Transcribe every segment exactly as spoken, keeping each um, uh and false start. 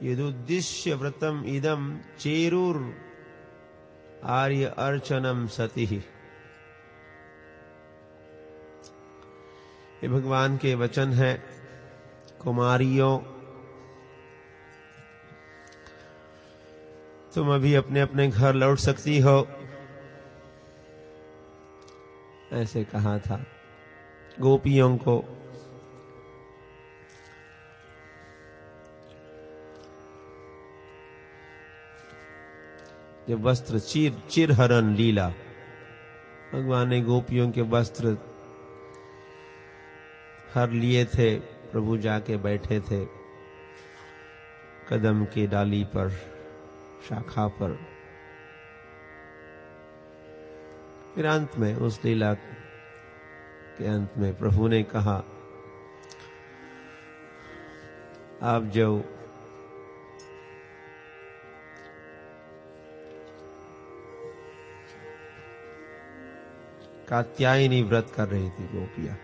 यदुद्दिश्य व्रतम इदम चेरुर आर्य अर्चनम सति। ये भगवान के वचन है। कुमारियों, तुम अभी अपने अपने घर लौट सकती हो, ऐसे कहा था गोपियों को। जब वस्त्र चिर चिरहरण लीला, भगवान ने गोपियों के वस्त्र हर लिए थे, प्रभु जाके बैठे थे कदम की डाली पर, शाखा पर। फिर अंत में, उस लीला के अंत में प्रभु ने कहा, आप जो कात्यायनी व्रत कर रही थी गोपियां,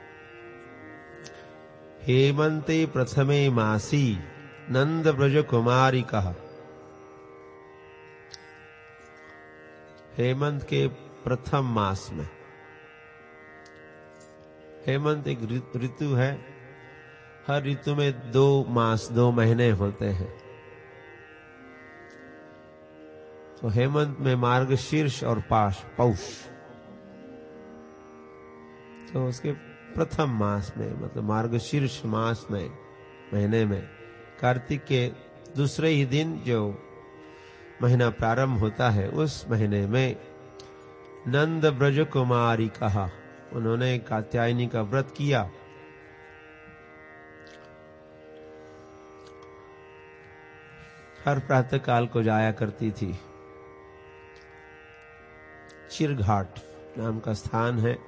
हेमंते प्रथमे मासी नंद ब्रज कुमारी कहा। हेमंत के प्रथम मास में, हेमंत एक ऋतु है, हर ऋतु में दो मास, दो महीने होते हैं। तो हेमंत में मार्गशीर्ष और पाश पौष, तो उसके प्रथम मास में, मतलब मार्गशीर्ष मास में, महीने में, कार्तिक के दूसरे ही दिन जो महीना प्रारंभ होता है, उस महीने में नंद ब्रज कुमारी कहा, उन्होंने कात्यायनी का व्रत किया। हर प्रातः काल को जाया करती थी। चिरघाट नाम का स्थान है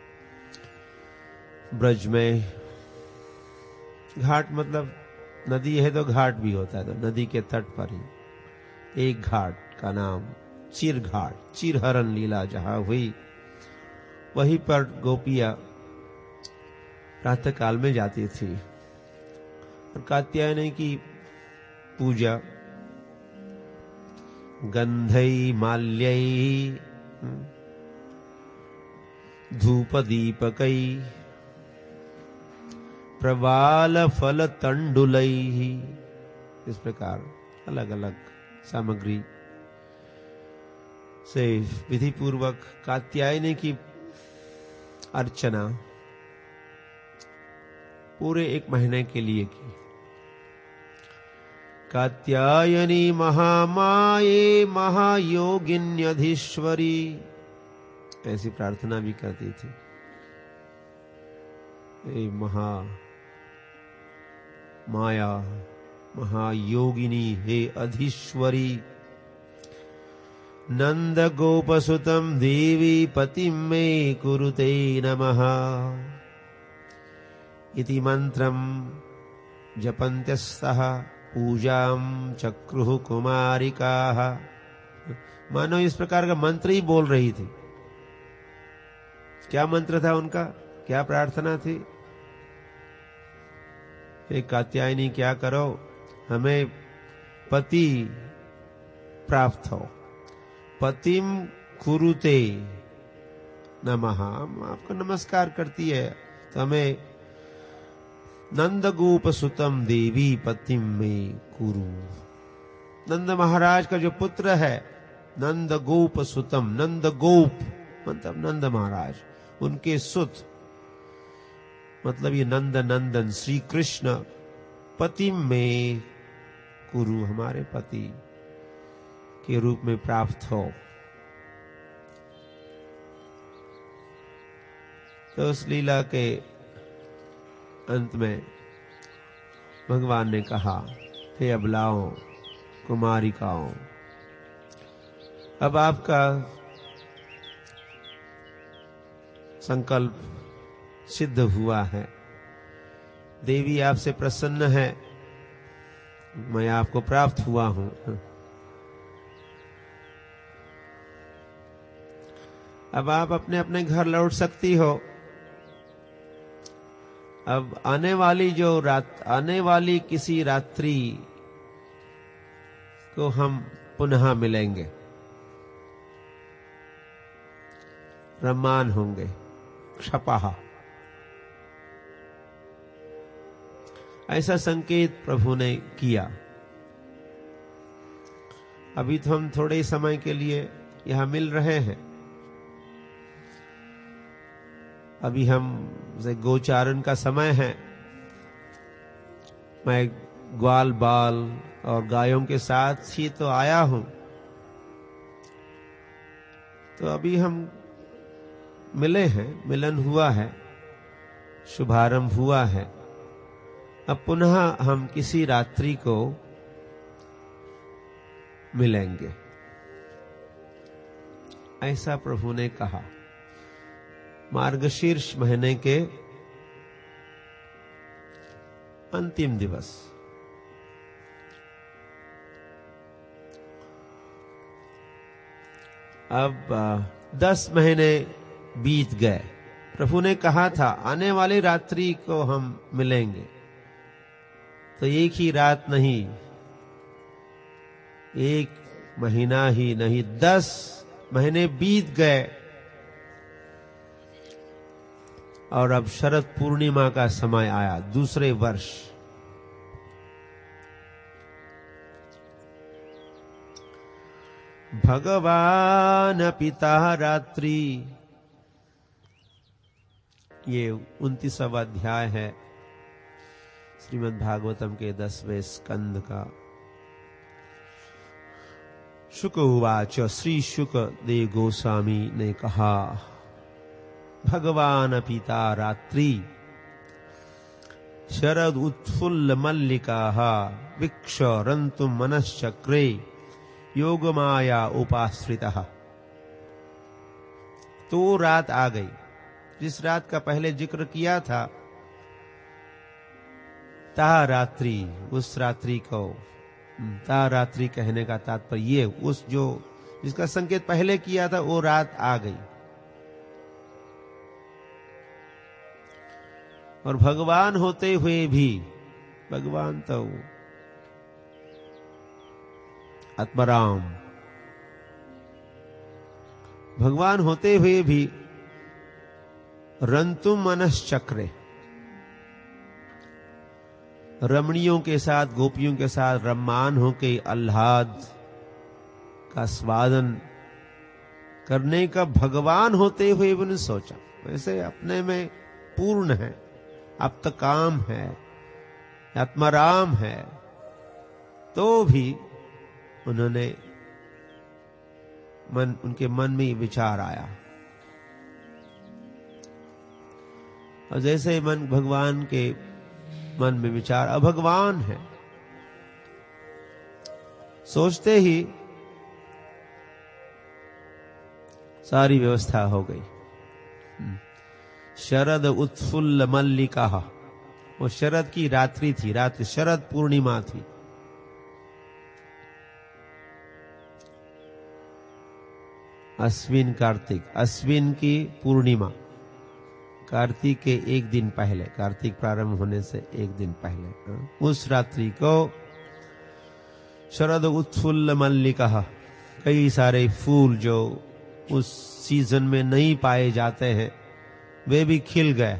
ब्रज में। घाट मतलब नदी है तो घाट भी होता है, तो नदी के तट पर ही एक घाट का नाम चिरघाट, चिरहरण लीला जहां हुई, वहीं पर गोपियां प्रातः काल में जाती थी और कात्यायनी की पूजा गंधई माल्यई धूप दीपकई प्रवाल फल तंडुलई, इस प्रकार अलग अलग सामग्री से विधि पूर्वक कात्यायनी की अर्चना पूरे एक महीने के लिए की। कात्यायनी महामाये महायोगिन्यधीश्वरी, ऐसी प्रार्थना भी करती थी। ए महा माया महायोगिनी, हे अधीश्वरी, नंद गोपसुतम देवी पतिम मे कुरुते नमः इति मंत्रम जपन्त्यस्तः पूजाम चक्रुः कुमारिकाः। मानो इस प्रकार का मंत्र ही बोल रही थी। क्या मंत्र था उनका, क्या प्रार्थना थी? हे कात्यायनी, क्या करो, हमें पति प्राप्त हो, पतिम कुरुते नमः, आपको नमस्कार करती है, तो हमें नंद गोप सुतम देवी पतिम में कुरु। नंद महाराज का जो पुत्र है, नंद गोप सुतम, नंद गोप मतलब नंद महाराज, उनके सुत मतलब ये नंद नंदन श्री कृष्ण, पतिम में कुरु, हमारे पति के रूप में प्राप्त हो। तो उस लीला के अंत में भगवान ने कहा, हे अबलाओं, कुमारिकाओं, अब आपका संकल्प सिद्ध हुआ है, देवी आपसे प्रसन्न है, मैं आपको प्राप्त हुआ हूं। अब आप अपने अपने घर लौट सकती हो। अब आने वाली जो रात, आने वाली किसी रात्रि को हम पुनः मिलेंगे, रमान होंगे, क्षपः। ऐसा संकेत प्रभु ने किया। अभी तो हम थोड़े समय के लिए यहां मिल रहे हैं। अभी हम गोचारण का समय है। मैं ग्वाल बाल और गायों के साथ ही तो आया हूं, तो अभी हम मिले हैं, मिलन हुआ है, शुभारंभ हुआ है। अब पुनः हम किसी रात्रि को मिलेंगे, ऐसा प्रभु ने कहा। मार्गशीर्ष महीने के अंतिम दिवस। अब दस महीने बीत गए। प्रभु ने कहा था आने वाली रात्रि को हम मिलेंगे, तो एक ही रात नहीं, एक महीना ही नहीं, दस महीने बीत गए और अब शरद पूर्णिमा का समय आया, दूसरे वर्ष। भगवान पिता रात्रि, ये उनतीसवां अध्याय है श्रीमद् भागवतम के दसवें स्कंद का। शुक उवाच, श्री शुक देव गोस्वामी ने कहा, भगवान पिता रात्रि शरद उत्फुल्ल मल्लिकाः विक्षरन्तु मनश्चक्रे योगमाया उपाश्रितः। तो रात आ गई जिस रात का पहले जिक्र किया था। ता रात्रि, उस रात्रि को, ता रात्रि कहने का तात्पर्य ये, उस जो जिसका संकेत पहले किया था वो रात आ गई। और भगवान होते हुए भी, भगवान तो आत्माराम, भगवान होते हुए भी रंतुम मनश्चक्रे, रमणियों के साथ, गोपियों के साथ रम्मान होके आह्लाद का स्वादन करने का भगवान होते हुए भी उन्होंने सोचा। वैसे अपने में पूर्ण है, अब तक काम है, आत्माराम है, तो भी उन्होंने मन, उनके मन में विचार आया। और जैसे मन भगवान के मन में विचार, अब भगवान है, सोचते ही सारी व्यवस्था हो गई। शरद उत्फुल्ल मल्लिका, वो शरद की रात्रि थी, रात्रि शरद पूर्णिमा थी। अश्विन कार्तिक, अश्विन की पूर्णिमा, कार्तिक के एक दिन पहले, कार्तिक प्रारंभ होने से एक दिन पहले, उस रात्रि को शरद उत्फुल्ल मल्लिका, कई सारे फूल जो उस सीजन में नहीं पाए जाते हैं वे भी खिल गए।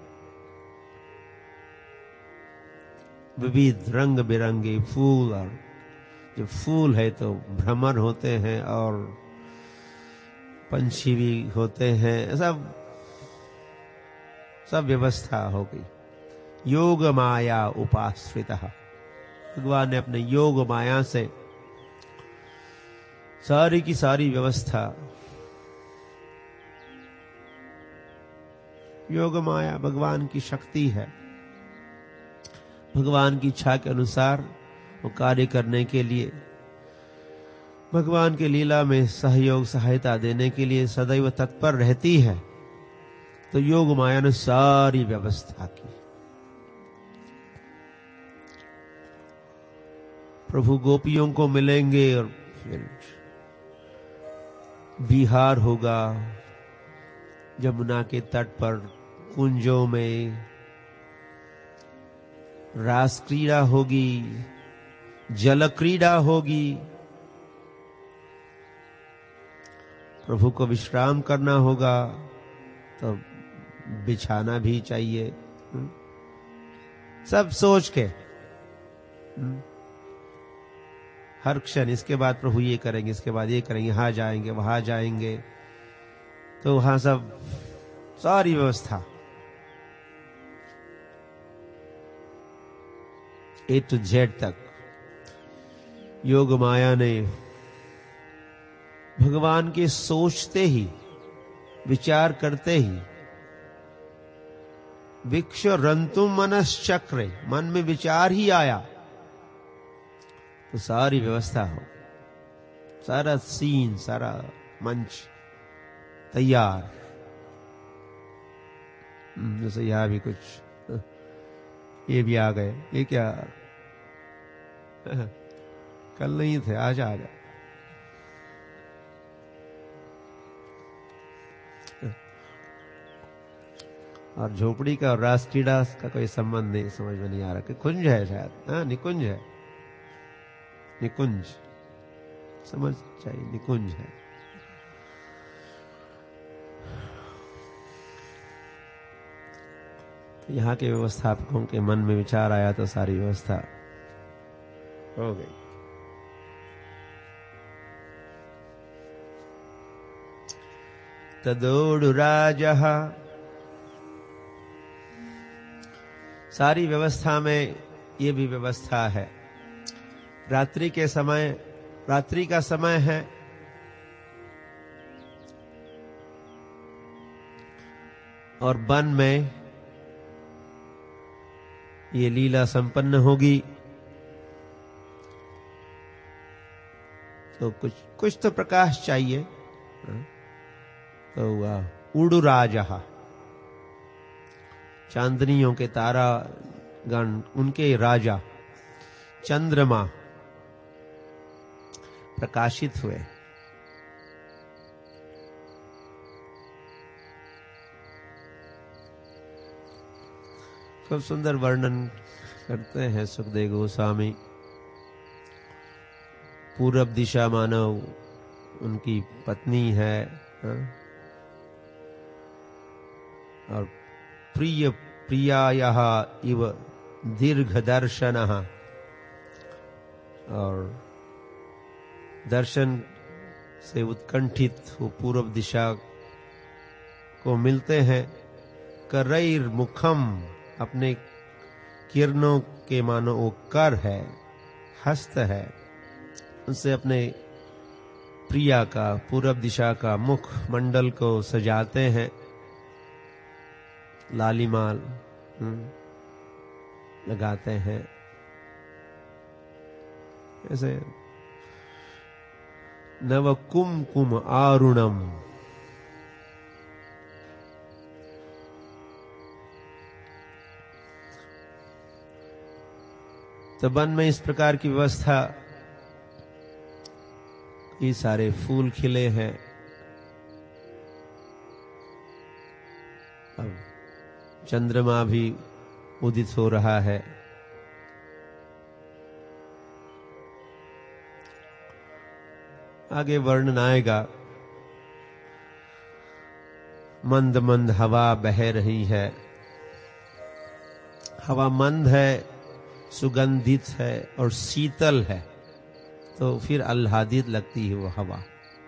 विविध रंग बिरंगे फूल, और जो फूल है तो भ्रमर होते हैं और पंछी भी होते हैं, सब सब व्यवस्था हो गई। योग माया उपाश्रितः, भगवान ने अपने योग माया से सारी की सारी व्यवस्था, योग माया भगवान की शक्ति है, भगवान की इच्छा के अनुसार वो कार्य करने के लिए, भगवान के लीला में सहयोग सहायता देने के लिए सदैव तत्पर रहती है। तो योग माया ने सारी व्यवस्था की। प्रभु गोपियों को मिलेंगे और फिर विहार होगा जमुना के तट पर, कुंजों में रास क्रीड़ा होगी, जल क्रीड़ा होगी, प्रभु को विश्राम करना होगा तो बिछाना भी चाहिए। सब सोच के हर क्षण इसके बाद प्रभु ये करेंगे, इसके बाद ये करेंगे, यहां जाएंगे, वहां जाएंगे, तो वहां सब सारी व्यवस्था ए टू जेड तक योग माया ने भगवान के सोचते ही, विचार करते ही, विक्ष रंतुम मनश्चक्रे, मन में विचार ही आया तो सारी व्यवस्था हो, सारा सीन, सारा मंच तैयार। जैसे यहां भी कुछ ये भी आ गए, ये क्या कल नहीं थे, आज आ गए। और झोपड़ी का और राष्ट्रीय का कोई संबंध नहीं, समझ में नहीं आ रहा कि कुंज है शायद, हाँ निकुंज है, निकुंज समझ चाहिए, निकुंज है। तो यहाँ के व्यवस्थापकों के मन में विचार आया तो सारी व्यवस्था हो गई। तदोडुराजः, सारी व्यवस्था में ये भी व्यवस्था है। रात्रि के समय, रात्रि का समय है, और वन में ये लीला संपन्न होगी, तो कुछ कुछ तो प्रकाश चाहिए। तो उडुराजः, चांदनियों के तारा गण, उनके राजा चंद्रमा प्रकाशित हुए। खूब सुंदर वर्णन करते हैं सुखदेव गोस्वामी। पूरब दिशा मानव उनकी पत्नी है, हा? और प्रिय प्रियायः इव दीर्घ दर्शनः, और दर्शन से उत्कंठित वो पूर्व दिशा को मिलते हैं। करैर मुखम, अपने किरणों के मानो वो कर है, हस्त है, उनसे अपने प्रिया का, पूर्व दिशा का मुख मंडल को सजाते हैं। लालीमाल लगाते हैं। ऐसे नव कुमकुम आरुणम, तो वन में इस प्रकार की व्यवस्था, ये सारे फूल खिले हैं। अब चंद्रमा भी उदित हो रहा है। आगे वर्णन आएगा। मंद मंद हवा बह रही है, हवा मंद है, सुगंधित है और शीतल है, तो फिर आह्लादित लगती है वो हवा।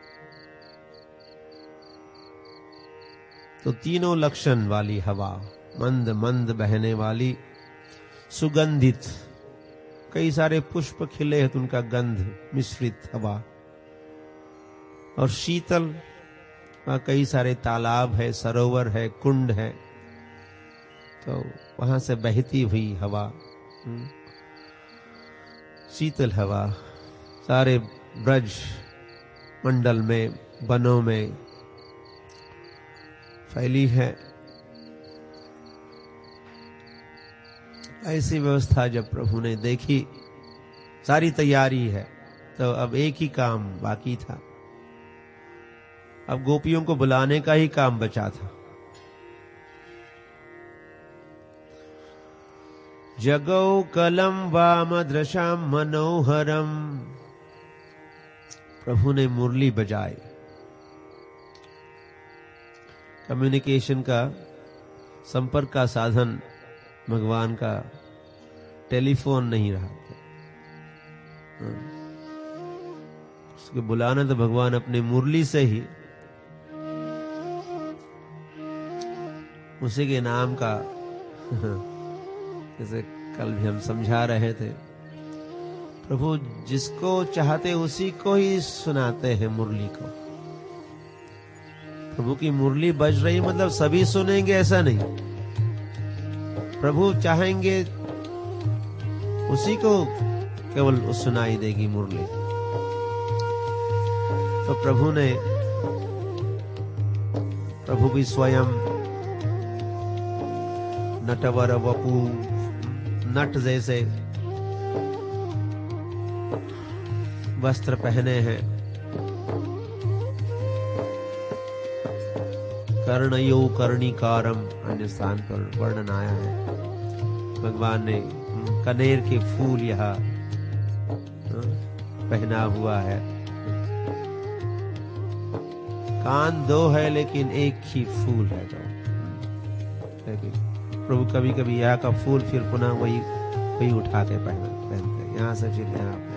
तो तीनों लक्षण वाली हवा, मंद मंद बहने वाली, सुगंधित, कई सारे पुष्प खिले हैं तो उनका गंध मिश्रित हवा, और शीतल, कई सारे तालाब है, सरोवर है, कुंड है, तो वहां से बहती हुई हवा, शीतल हवा सारे ब्रज मंडल में, वनों में फैली है। ऐसी व्यवस्था जब प्रभु ने देखी, सारी तैयारी है, तो अब एक ही काम बाकी था। अब गोपियों को बुलाने का ही काम बचा था। जगौ कलम वामदृशाम मनोहरम। प्रभु ने मुरली बजाई। कम्युनिकेशन का, संपर्क का साधन भगवान का टेलीफोन नहीं रहा। उसको बुलाना तो भगवान अपने मुरली से ही, उसी के नाम का, जैसे कल भी हम समझा रहे थे, प्रभु जिसको चाहते उसी को ही सुनाते हैं मुरली को। प्रभु की मुरली बज रही मतलब सभी सुनेंगे ऐसा नहीं। प्रभु चाहेंगे उसी को केवल सुनाई देगी मुरली। तो प्रभु ने, प्रभु भी स्वयं नटवर वपु, नट जैसे वस्त्र पहने हैं। कर्णयो कर्णिकारम अन्य स्थान पर वर्णन आया है। भगवान ने कनेर के फूल यहाँ पहना हुआ है। कान दो है लेकिन एक ही फूल है। तो प्रभु कभी कभी यहाँ का फूल फिर पुनः वही वही उठा के पहना पहनते, यहाँ से फिर यहाँ पे।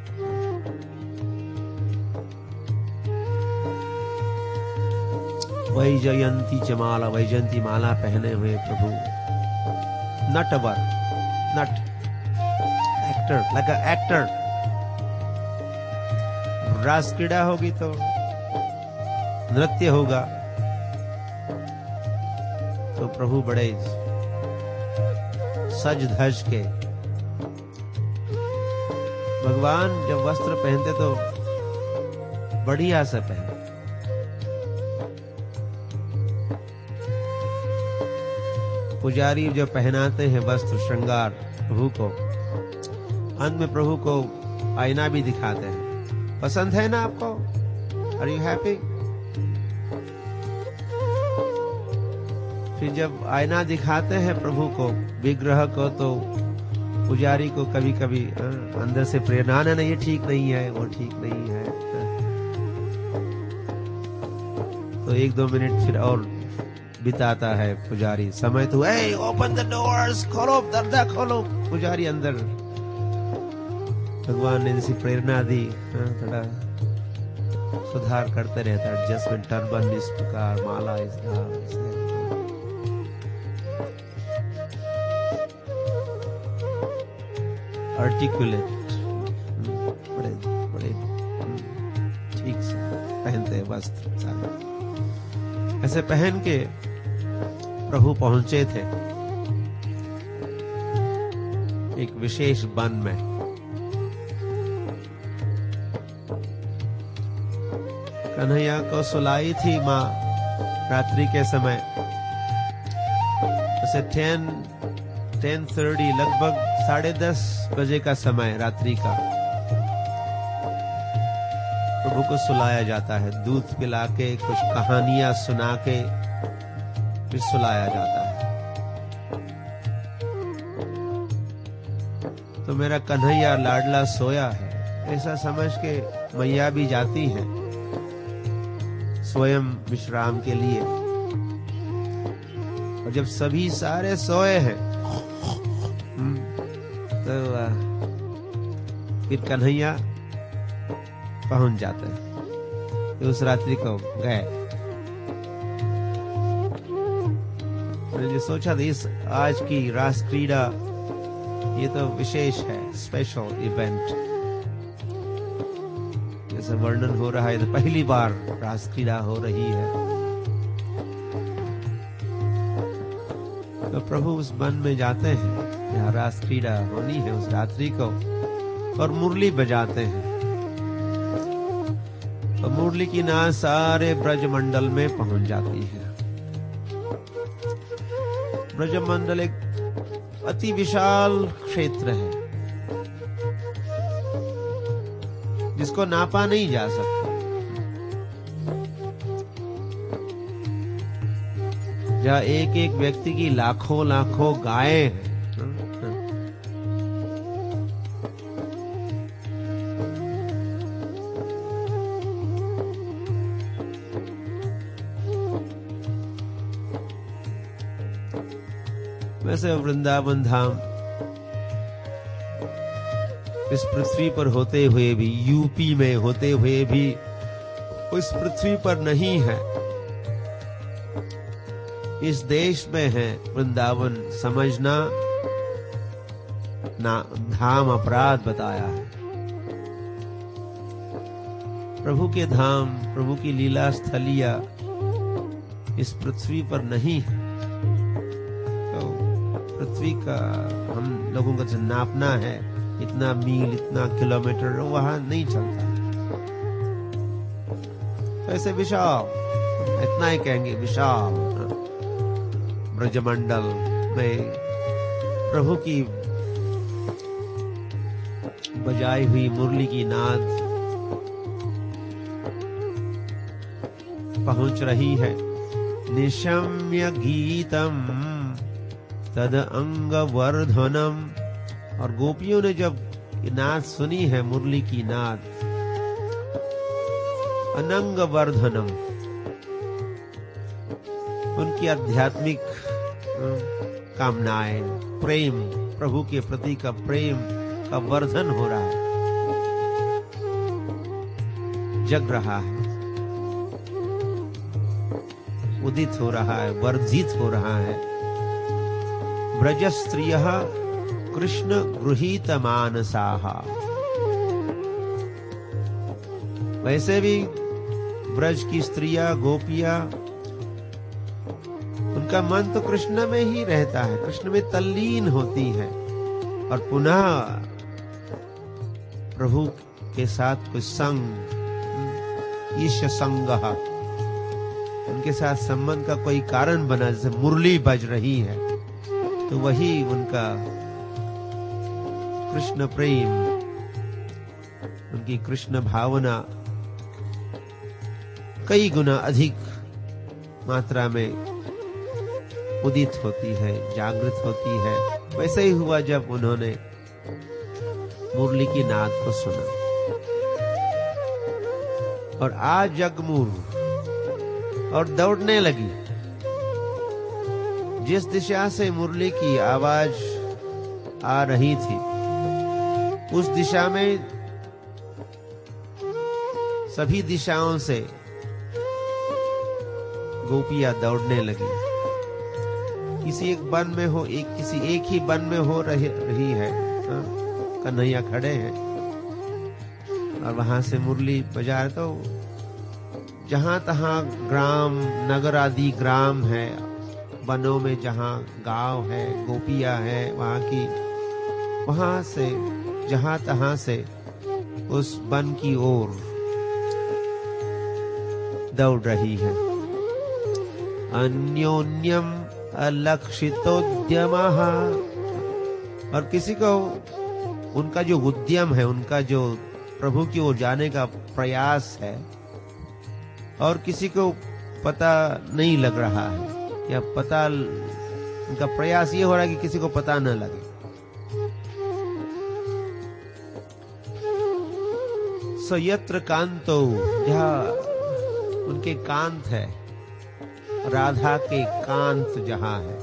वैजयंती जमाला, वैजयंती माला पहने हुए प्रभु नटवर, नट एक्टर, लाइक अ एक्टर। रास क्रीड़ा होगी तो नृत्य होगा, तो प्रभु बड़े सज धज के, भगवान जब वस्त्र पहनते तो बढ़िया से पहनते। पुजारी जो पहनाते हैं वस्त्र श्रृंगार प्रभु को, अंत में प्रभु को आईना भी दिखाते हैं। पसंद है ना आपको? Are you happy? फिर जब आईना दिखाते हैं प्रभु को, विग्रह को, तो पुजारी को कभी कभी अंदर से प्रेरणा, नहीं ये ठीक नहीं है, वो ठीक नहीं है, तो एक दो मिनट फिर और बिताता है पुजारी। समय तो ए ओपन द डोर्स, खोलो दरवाजा खोलो। पुजारी अंदर, भगवान ने जैसी प्रेरणा दी, थोड़ा सुधार करते रहता है। एडजस्टमेंट, टर्बन इस प्रकार, माला इस प्रकार, आर्टिकुलेट, बड़े बड़े ठीक से पहनते हैं वस्त्र सारे। ऐसे पहन के प्रभु पहुंचे थे एक विशेष वन में। कन्हैया को सुलाई थी माँ रात्रि के समय, जैसे टेन टेन थर्टी, लगभग साढ़े दस बजे का समय रात्रि का। प्रभु को सुलाया जाता है, दूध पिला के, कुछ कहानियां सुना के फिर सुलाया जाता है। तो मेरा कन्हैया लाडला सोया है, ऐसा समझ के मैया भी जाती हैं स्वयं विश्राम के लिए। और जब सभी सारे सोए हैं तो फिर कन्हैया पहुंच जाते हैं। तो उस रात्रि को गए। मैंने सोचा था इस आज की रास क्रीड़ा ये तो विशेष है, स्पेशल इवेंट। जैसे वर्णन हो रहा है, तो पहली बार रास क्रीड़ा हो रही है। तो प्रभु उस वन में जाते हैं जहाँ रास क्रीड़ा होनी है उस रात्रि को, और मुरली बजाते हैं। तो मुरली की नाद सारे ब्रजमंडल में पहुंच जाती है। ब्रजमंडल एक अति विशाल क्षेत्र है जिसको नापा नहीं जा सकता। जहाँ एक एक व्यक्ति की लाखों लाखों गायें हैं, वैसे वृंदावन धाम इस पृथ्वी पर होते हुए भी, यूपी में होते हुए भी उस पृथ्वी पर नहीं है, इस देश में है वृंदावन समझना ना धाम अपराध बताया है। प्रभु के धाम, प्रभु की लीला स्थलिया इस पृथ्वी पर नहीं है। तो पृथ्वी का हम लोगों का जो नापना है, इतना मील, इतना किलोमीटर, वहां नहीं चलता। तो ऐसे विशाल, इतना ही कहेंगे विशाल ब्रजमंडल में प्रभु की बजाई हुई मुरली की नाद पहुंच रही है। निशम्य गीतम तद अंग वर्धनम। और गोपियों ने जब नाद सुनी है, मुरली की नाद, अनंग वर्धनम, उनकी आध्यात्मिक कामनाएं, प्रेम, प्रभु के प्रति का प्रेम का वर्धन हो रहा है, जग रहा है, उदित हो रहा है, वर्धित हो रहा है। ब्रज स्त्रियः कृष्ण गृहीत मानसाः। वैसे भी ब्रज की स्त्रियां, गोपियां, उनका मन तो कृष्ण में ही रहता है, कृष्ण में तल्लीन होती है, और पुनः प्रभु के साथ कुछ संग, ईश संगः, उनके साथ संबंध का कोई कारण बना, जैसे मुरली बज रही है तो वही उनका कृष्ण प्रेम, उनकी कृष्ण भावना कई गुना अधिक मात्रा में उदित होती है, जागृत होती है। वैसे ही हुआ जब उन्होंने मुरली की नाद को सुना। और आज जगमूर और दौड़ने लगी। जिस दिशा से मुरली की आवाज आ रही थी, उस दिशा में सभी दिशाओं से गोपियां दौड़ने लगी। किसी एक वन में हो, एक किसी एक ही वन में हो रही, रही है, कन्हैया खड़े हैं और वहां से मुरली बजा रहे। तो जहां तहां ग्राम, नगर आदि ग्राम है, वनों में जहां गांव है, गोपियां है वहां की, वहां से जहां तहां से उस वन की ओर दौड़ रही है। अन्योन्यम अलक्षितोद्यमः। और किसी को उनका जो उद्यम है, उनका जो प्रभु की ओर जाने का प्रयास है, और किसी को पता नहीं लग रहा है, या पता, उनका प्रयास ये हो रहा है कि किसी को पता न लगे। सो यत्र कांतो, जहाँ उनके कांत है, राधा के कांत जहां है,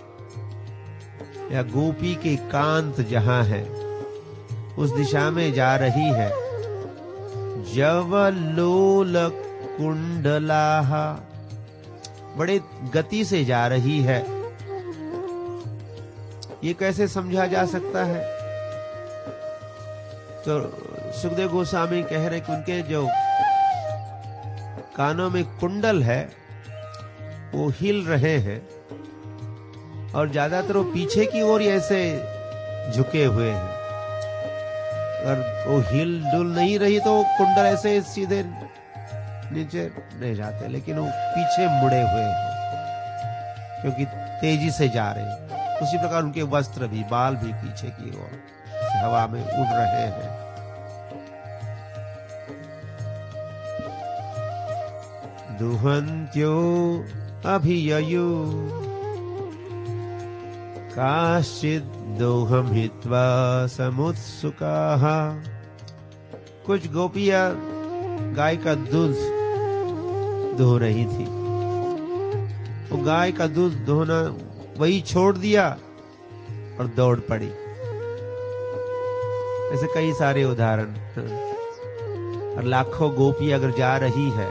या गोपी के कांत जहां है, उस दिशा में जा रही है। जवलोल कुंडलाः, बड़े गति से जा रही है। ये कैसे समझा जा सकता है? तो सुखदेव गोस्वामी कह रहे कि उनके जो कानों में कुंडल है वो हिल रहे हैं, और ज्यादातर वो पीछे की ओर ऐसे झुके हुए हैं। अगर वो हिल डुल नहीं रही तो वो कुंडल ऐसे सीधे नीचे नहीं जाते, लेकिन वो पीछे मुड़े हुए हैं क्योंकि तेजी से जा रहे हैं। उसी प्रकार उनके वस्त्र भी, बाल भी पीछे की ओर हवा में उड़ रहे हैं। दुहन्त्यो अभिययु काश्चित् दोहं हित्वा समुत्सुकाः। कुछ गोपियां गाय का दूध दुह रही थी। वो गाय का दूध दोहना वही छोड़ दिया और दौड़ पड़ी। ऐसे कई सारे उदाहरण। और लाखों गोपी अगर जा रही है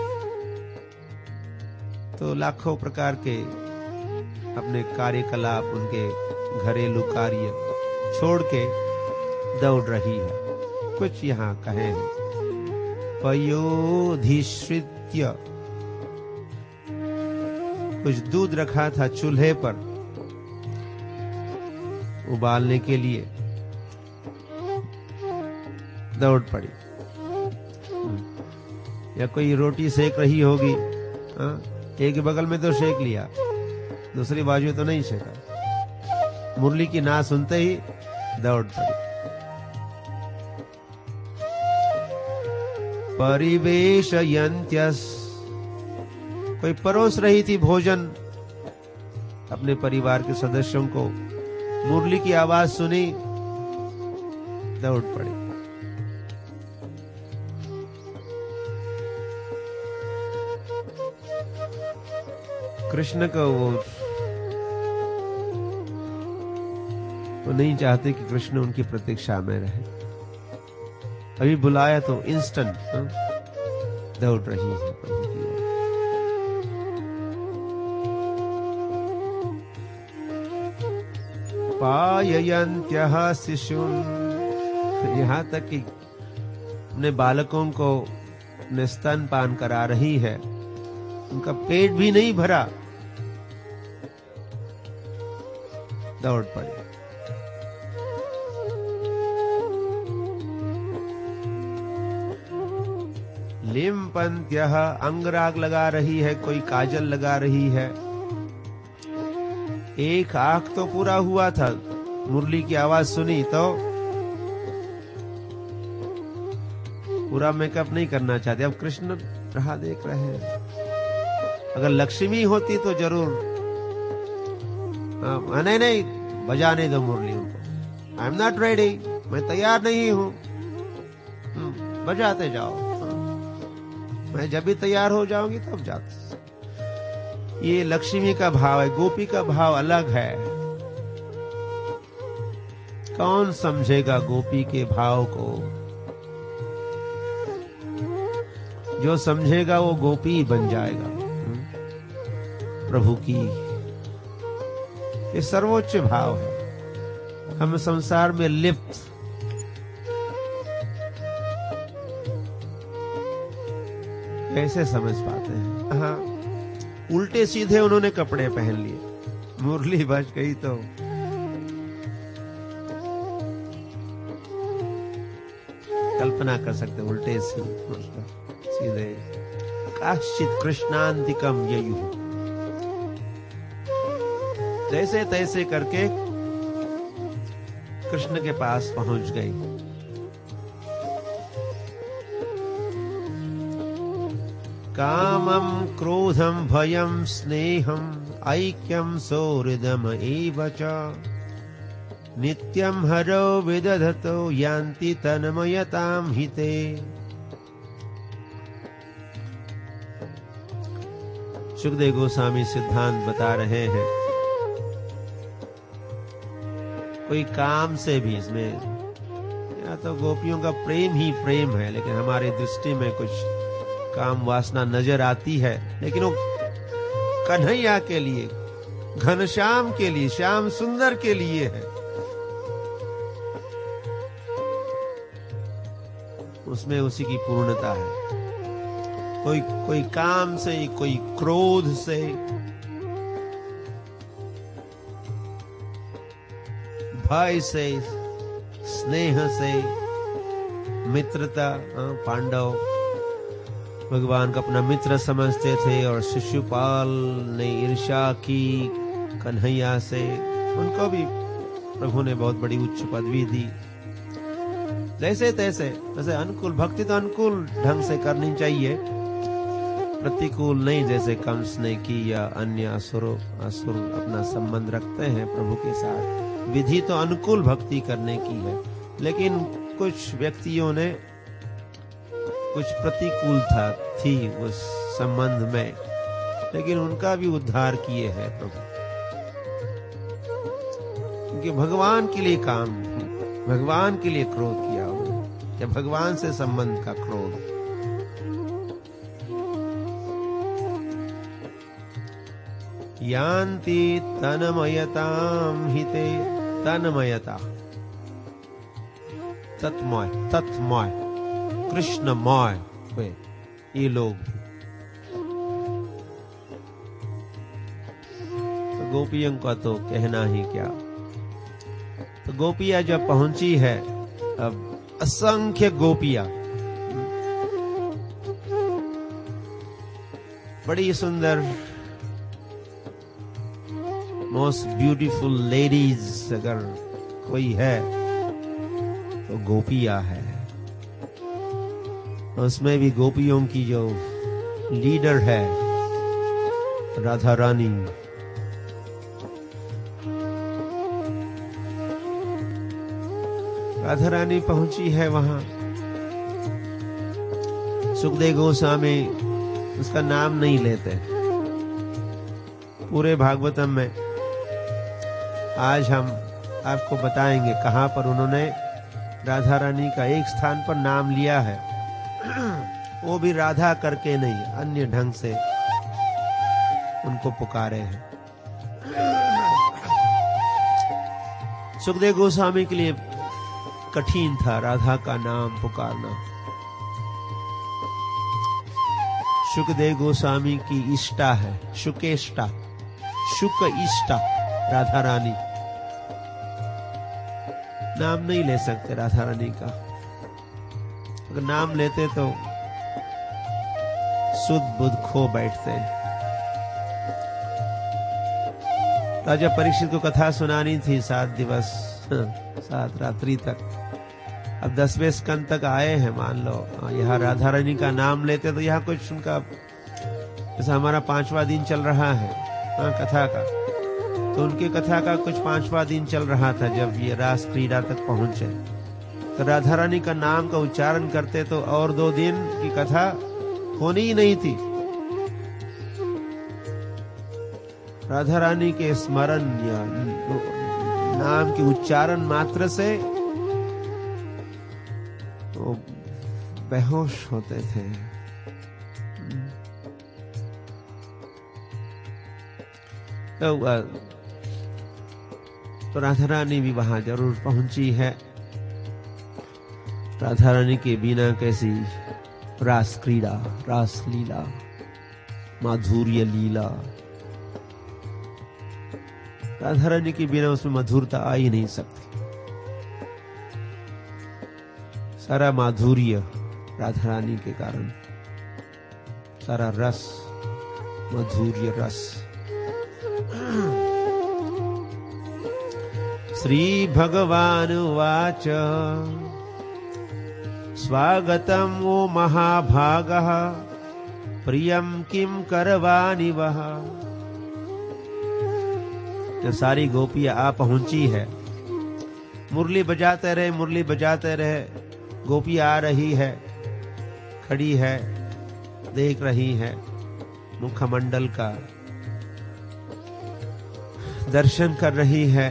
तो लाखों प्रकार के अपने कार्यकलाप, उनके घरेलू कार्य छोड़ के दौड़ रही है। कुछ यहाँ कहे हैं, पयोधिश्रित्य, कुछ दूध रखा था चूल्हे पर उबालने के लिए, दौड़ पड़ी। या कोई रोटी सेक रही होगी, हाँ, एक बगल में तो सेक लिया, दूसरी बाजू तो नहीं सेका। मुरली की ना सुनते ही दौड़ पड़ी। परिवेशयन्त्यस, कोई परोस रही थी भोजन अपने परिवार के सदस्यों को, मुरली की आवाज सुनी, दौड़ पड़ी। कृष्ण को वो वो नहीं चाहते कि कृष्ण उनकी प्रतीक्षा में रहे। अभी बुलाया तो इंस्टेंट दौड़ रही है प्रभु की ओर। पाययन्त्यः शिशून्, यहाँ तक कि अपने बालकों को अपने स्तनपान करा रही है, उनका पेट भी नहीं भरा, दौड़ पड़ी। लिम्पन्त्यः, अंगराग लगा रही है, कोई काजल लगा रही है। एक आंख तो पूरा हुआ था, मुरली की आवाज सुनी तो पूरा मेकअप नहीं करना चाहते। अब कृष्ण राह देख रहे हैं। अगर लक्ष्मी होती तो जरूर, आ, नहीं नहीं बजाने दो मुरली उनको, आई एम नॉट रेडी, मैं तैयार नहीं हूं, बजाते जाओ, मैं जब भी तैयार हो जाऊंगी तब जाते। ये लक्ष्मी का भाव है, गोपी का भाव अलग है। कौन समझेगा गोपी के भाव को? जो समझेगा वो गोपी बन जाएगा प्रभु की। ये सर्वोच्च भाव है। हम संसार में लिप्त कैसे समझ पाते हैं? हाँ, उल्टे सीधे उन्होंने कपड़े पहन लिए, मुरली बज गई तो कल्पना कर सकते, उल्टे सीधे। काश्चित कृष्णांतिकम ययु, जैसे तैसे करके कृष्ण के पास पहुंच गई। कामं क्रोधं भयं स्नेहं ऐक्यं सौहृदम् एव च नित्यं हरौ विदधतो यान्ति तन्मयतां हिते। सुखदेव गोस्वामी सिद्धांत बता रहे हैं, कोई काम से भी, इसमें या तो गोपियों का प्रेम ही प्रेम है, लेकिन हमारे दृष्टि में कुछ काम वासना नजर आती है, लेकिन वो कन्हैया के लिए, घनश्याम के लिए, श्याम सुंदर के लिए है। उसमें उसी की पूर्णता है। कोई कोई काम से, कोई क्रोध से, भय से, स्नेह से, मित्रता। पांडव भगवान का अपना मित्र समझते थे और शिशुपाल ने ईर्ष्या की कन्हैया से, उनको भी प्रभु ने बहुत बड़ी उच्च पदवी दी। जैसे तैसे, वैसे अनुकूल भक्ति तो अनुकूल ढंग से करनी चाहिए, प्रतिकूल नहीं, जैसे कंस ने की या अन्य असुर असुर अपना संबंध रखते हैं प्रभु के साथ। विधि तो अनुकूल भक्ति करने की है, लेकिन कुछ व्यक्तियों ने कुछ प्रतिकूलता थी उस संबंध में, लेकिन उनका भी उद्धार किए हैं प्रभु। क्योंकि भगवान के लिए काम, भगवान के लिए क्रोध किया उन्होंने, या भगवान से संबंध का क्रोध। यान्ति तन्मयताम हिते, तन्मयता तत्मय, तत्मय कृष्णमय वे ये लोग। तो गोपियों का तो कहना ही क्या। तो गोपियां जब पहुंची है, अब असंख्य गोपियां, बड़ी सुंदर, मोस्ट ब्यूटीफुल लेडीज अगर कोई है तो गोपियां है। उसमें भी गोपियों की जो लीडर है राधा रानी। राधा रानी पहुंची है वहां। सुखदेव गोस्वामी उसका नाम नहीं लेते पूरे भागवतम में। आज हम आपको बताएंगे कहां पर उन्होंने राधा रानी का एक स्थान पर नाम लिया है, वो भी राधा करके नहीं, अन्य ढंग से उनको पुकारे हैं। सुखदेव गोस्वामी के लिए कठिन था राधा का नाम पुकारना। सुखदेव गोस्वामी की इष्टा है, शुकेष्टा, शुक इष्टा राधा रानी। नाम नहीं ले सकते राधा रानी का, अगर नाम लेते तो सुध बुध खो बैठते हैं। राजा परीक्षित को कथा सुनानी थी सात दिवस सात रात्रि तक। अब दसवें स्कंद तक आए हैं, मान लो यहाँ राधा रानी का नाम लेते तो यहाँ कुछ उनका, जैसा हमारा पांचवा दिन चल रहा है हाँ, कथा का, तो उनकी कथा का कुछ पांचवा दिन चल रहा था जब ये रास क्रीड़ा तक पहुंचे। तो राधा रानी का नाम का उच्चारण करते तो और दो दिन की कथा होनी ही नहीं थी। राधा रानी के स्मरण या नाम के उच्चारण मात्र से वो बेहोश होते थे। तो, तो राधा रानी भी वहां जरूर पहुंची है। राधा रानी के बिना कैसी रास क्रीड़ा, रास लीला, माधुर्य लीला, राधा रानी के बिना उसमें मधुरता आ ही नहीं सकती। सारा माधुर्य राधा रानी के कारण, सारा रस, माधुर्य रस। श्री भगवान उवाच स्वागतम् वो महाभागः प्रियं किम करवाणि वः। जब सारी गोपियां आ पहुंची है, मुरली बजाते रहे, मुरली बजाते रहे, गोपियां आ रही है, खड़ी है, देख रही है, मुखमंडल का दर्शन कर रही है,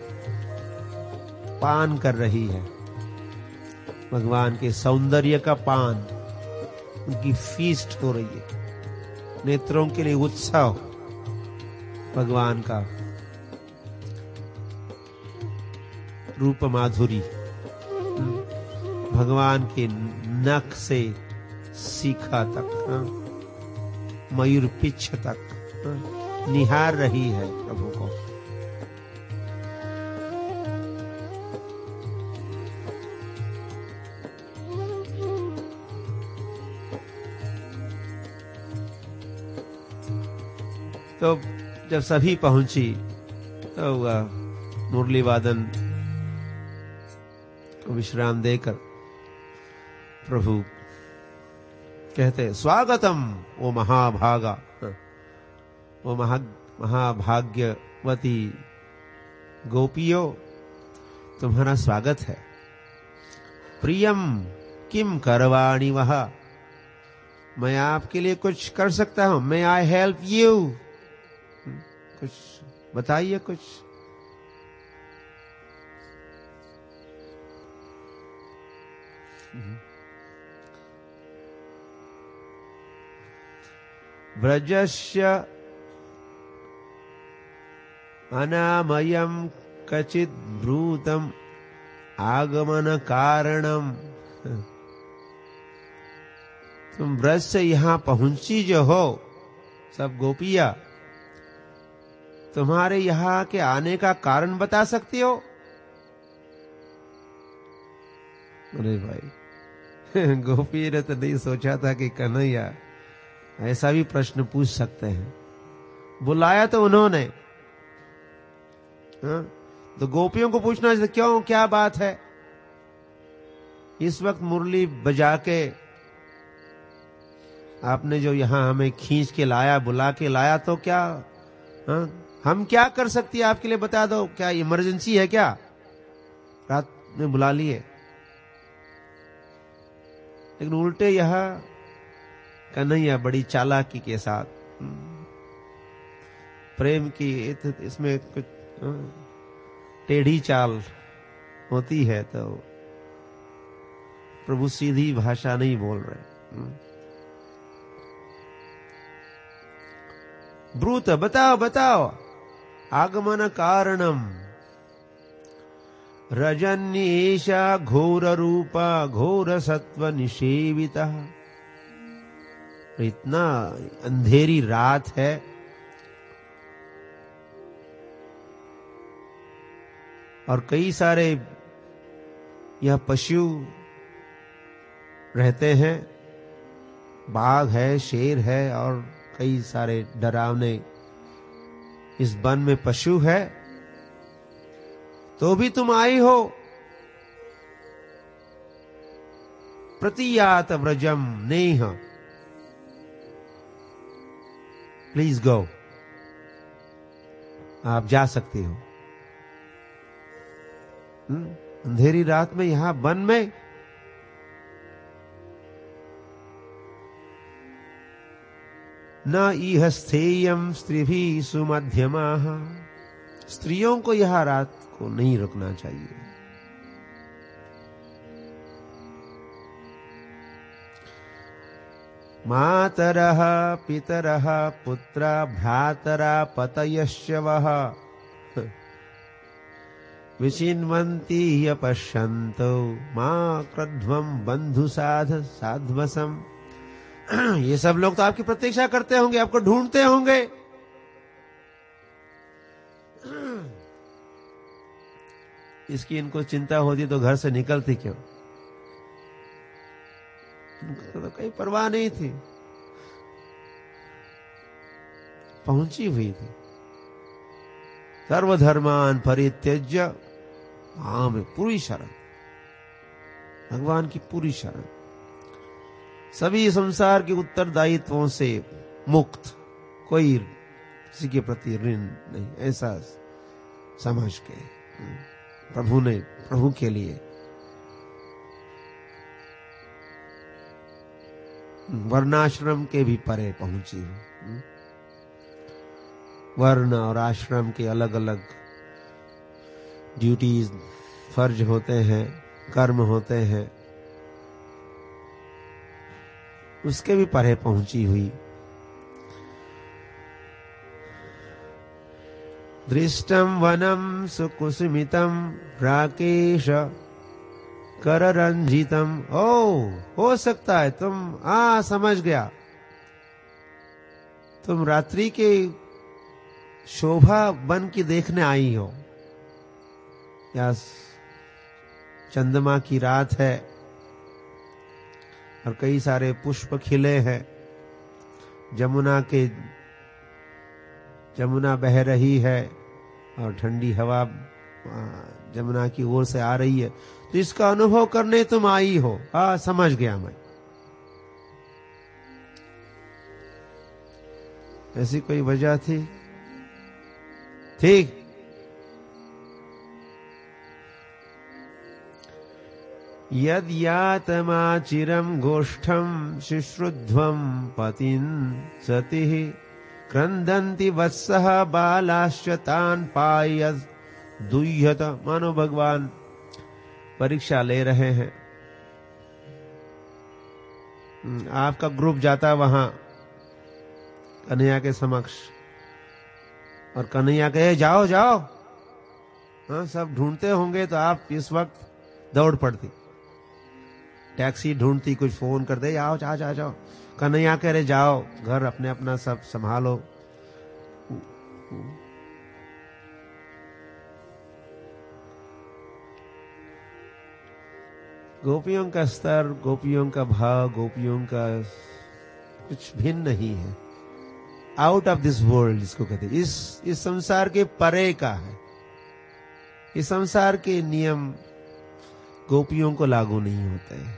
पान कर रही है, भगवान के सौंदर्य का पान, उनकी फीस्ट हो रही है, नेत्रों के लिए उत्सव भगवान का, रूप माधुरी, भगवान के नख से शिखा तक, मयूर पिच्छ तक निहार रही है प्रभु को। तो जब सभी पहुंची तो मुरली वादन को विश्राम देकर प्रभु कहते स्वागतम ओ महाभागा, वो महा महाभाग्यवती गोपियों तुम्हारा स्वागत है। प्रियम किम करवाणि वह, मैं आपके लिए कुछ कर सकता हूं, मैं आई हेल्प यू, कुछ बताइए कुछ। व्रजस्य अनामयम कचित ब्रूतम आगमन कारणम। तुम ब्रज से यहां पहुंची जो हो, सब गोपियां, तुम्हारे यहां के आने का कारण बता सकती हो? अरे भाई, गोपी ने तो नहीं सोचा था कि कन्हैया ऐसा भी प्रश्न पूछ सकते हैं। बुलाया तो उन्होंने, हाँ? तो गोपियों को पूछना चाहिए, क्यों, क्या बात है? इस वक्त मुरली बजा के आपने जो यहां हमें खींच के लाया, बुला के लाया, तो क्या, हाँ? हम क्या कर सकती है आपके लिए, बता दो, क्या इमरजेंसी है क्या? रात में बुला लिए। लेकिन उल्टे यह कन्हैया बड़ी चालाकी के साथ, प्रेम की इसमें कुछ टेढ़ी चाल होती है, तो प्रभु सीधी भाषा नहीं बोल रहे। ब्रूत, बताओ बताओ आगमन कारणम। रजन्येषा घोर रूपा घोर सत्व निषेविता। इतना अंधेरी रात है, और कई सारे यह पशु रहते हैं, बाघ है, शेर है, और कई सारे डरावने इस वन में पशु है, तो भी तुम आई हो। प्रतियात व्रजम नेह, प्लीज गो, आप जा सकती हो। अंधेरी रात में यहां वन में न इह स्थेयम स्त्रीभी सुमध्यमाः। स्त्रियों को यह रात को नहीं रुकना चाहिए। मातरः पितरः पुत्रा भ्रातरा पतयश्च वः विचिन्वन्ति यपश्यन्तो मां क्रध्वं बंधु साध साध्वसम। ये सब लोग तो आपकी प्रतीक्षा करते होंगे, आपको ढूंढते होंगे। इसकी इनको चिंता होती तो घर से निकलती क्यों? तो कहीं परवाह नहीं थी, पहुंची हुई थी। सर्वधर्मान परित्यज्य, हाँ में पूरी शरण, भगवान की पूरी शरण, सभी संसार के उत्तरदायित्वों से मुक्त, कोई किसी के प्रति ऋण नहीं, ऐसा समझ के प्रभु ने, प्रभु के लिए वर्णाश्रम के भी परे पहुंची हूं। वर्ण और आश्रम के अलग अलग ड्यूटीज, फर्ज होते हैं, कर्म होते हैं, उसके भी परे पहुंची हुई। दृष्टम वनम सुकुसुमितम राकेश कररंजितम। ओ, हो सकता है तुम, आ समझ गया, तुम रात्रि के शोभा बन की देखने आई हो, या चंद्रमा की रात है और कई सारे पुष्प खिले हैं, जमुना के जमुना बह रही है और ठंडी हवा जमुना की ओर से आ रही है, तो इसका अनुभव करने तुम आई हो। हाँ समझ गया मैं। ऐसी कोई वजह थी? ठीक। यद यातमाचिरम गोष्ठम शुश्रुध्वम पतिन सतिः क्रंदन्ति वत्सः बालाश्च तान पायस दुह्यत। मानो भगवान परीक्षा ले रहे हैं आपका ग्रुप जाता वहां कन्हैया के समक्ष, और कन्हैया कहे जाओ जाओ, हाँ सब ढूंढते होंगे, तो आप इस वक्त दौड़ पड़ती, टैक्सी ढूंढती, कुछ फोन कर दे, आओ जा जा जाओ। कन्हैया कह रहे जाओ घर अपने अपना सब संभालो। गोपियों का स्तर, गोपियों का भाव, गोपियों का कुछ भिन्न नहीं है, आउट ऑफ दिस वर्ल्ड इसको कहते हैं। इस इस संसार के परे का है। इस संसार के नियम गोपियों को लागू नहीं होते हैं।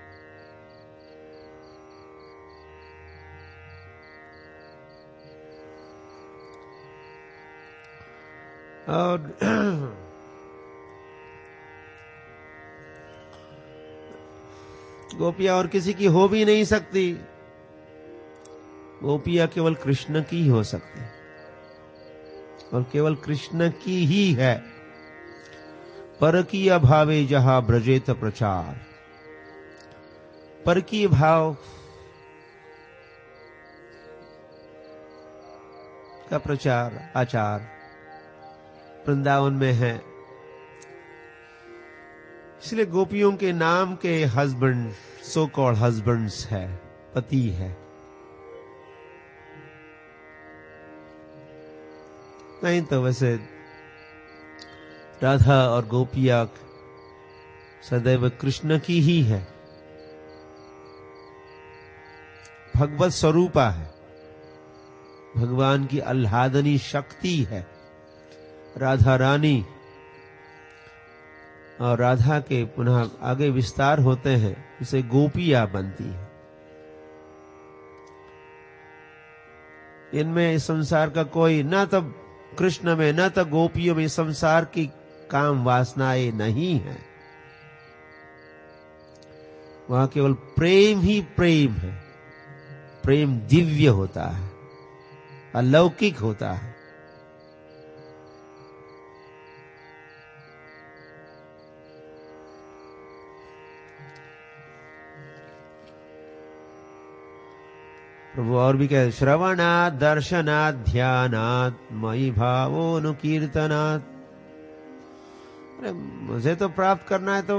और गोपियां और किसी की हो भी नहीं सकती, गोपियां केवल कृष्ण की ही हो सकती, और केवल कृष्ण की ही है। पर की अभावे जहां ब्रजेत प्रचार, पर की भाव का प्रचार आचार वृंदावन में है। इसलिए गोपियों के नाम के हस्बैंड, सो कॉल्ड हस्बैंड्स है, पति है। नहीं तो वैसे राधा और गोपिया सदैव कृष्ण की ही है, भगवत स्वरूपा है, भगवान की आह्लादनी शक्ति है राधा रानी। और राधा के पुनः आगे विस्तार होते हैं, इसे गोपिया बनती है। इनमें इस संसार का कोई, न तो कृष्ण में न तो गोपियों में संसार की काम वासनाएं नहीं है। वहां केवल प्रेम ही प्रेम है। प्रेम दिव्य होता है, अलौकिक होता है। प्रभु और भी कहते, श्रवणात् दर्शनात् ध्यानात् मयि भावोनुकीर्तनात्। अरे मुझे तो प्राप्त करना है तो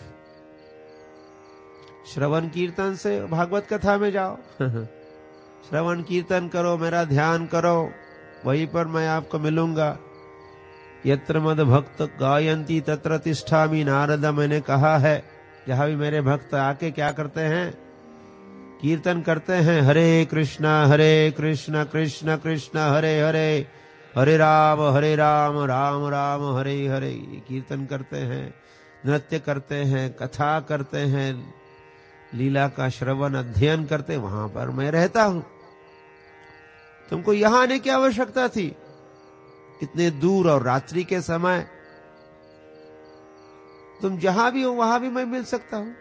श्रवण कीर्तन से भागवत कथा में जाओ। श्रवण कीर्तन करो, मेरा ध्यान करो, वहीं पर मैं आपको मिलूंगा। यत्र मद भक्त गायन्ति तत्र तिष्ठामि, नारद मैंने कहा है। जहां भी मेरे भक्त आके क्या करते हैं, कीर्तन करते हैं, हरे कृष्णा हरे कृष्णा कृष्ण कृष्ण हरे हरे, हरे राम हरे राम राम राम हरे हरे। ये कीर्तन करते हैं, नृत्य करते हैं, कथा करते हैं, लीला का श्रवण अध्ययन करते, वहां पर मैं रहता हूं। तुमको यहां आने की आवश्यकता थी इतने दूर, और रात्रि के समय तुम जहां भी हो वहां भी मैं मिल सकता हूं।